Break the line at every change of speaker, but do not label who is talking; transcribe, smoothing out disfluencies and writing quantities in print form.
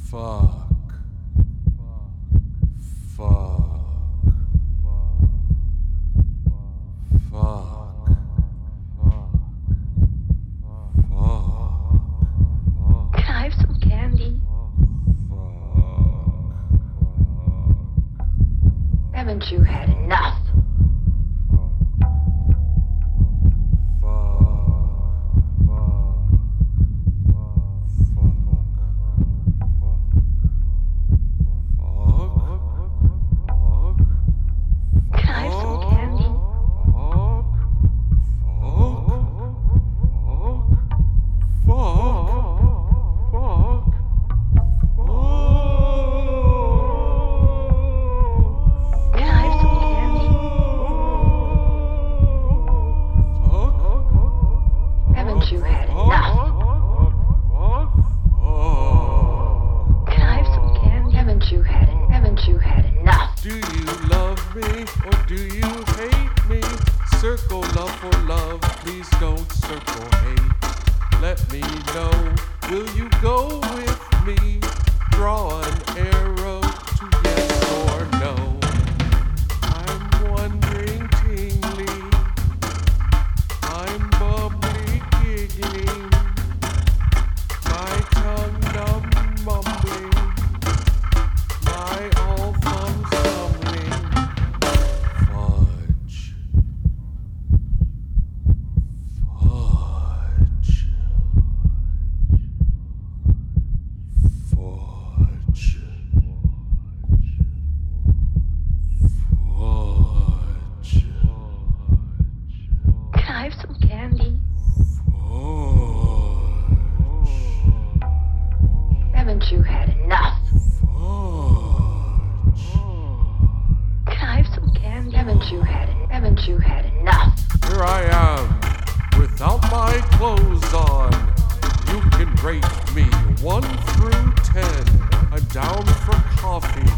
Fuck. Fuck. Fuck.
Can I have some candy? Haven't you had enough? Can I have some candy? Can I have some candy? Haven't you had enough? Can I have some candy? Haven't you had enough?
Do you love me or do you hate me? Circle love for love, please don't circle hate. Let me know, will you go with me? Draw an arrow to yes or no. I'm wondering tingly, I'm bubbly giggling, my tongue numb mumbling, my all thumbs stumbling. Fudge. Fudge. Fudge. Fudge.
Can I have some candy? Haven't you had enough? Can I have some candy? Haven't you had enough?
Here I am, without my clothes on. You can rate me 1 through 10. I'm down for coffee.